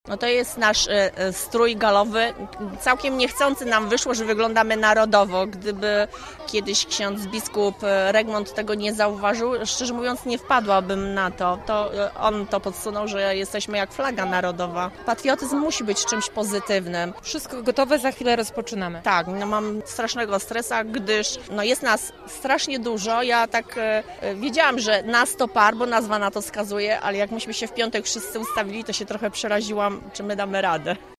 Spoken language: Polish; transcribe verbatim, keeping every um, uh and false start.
No to jest nasz e, strój galowy. Całkiem niechcący nam wyszło, że wyglądamy narodowo. Gdyby kiedyś ksiądz biskup Regmont tego nie zauważył, szczerze mówiąc nie wpadłabym na to. To e, on to podsunął, że jesteśmy jak flaga narodowa. Patriotyzm musi być czymś pozytywnym. Wszystko gotowe, za chwilę rozpoczynamy. Tak, no mam strasznego stresa, gdyż no jest nas strasznie dużo. Ja tak e, wiedziałam, że nas to par, bo nazwa na to wskazuje, ale jak myśmy się w piątek wszyscy ustawili, to się trochę przeraziłam, czy my damy radę.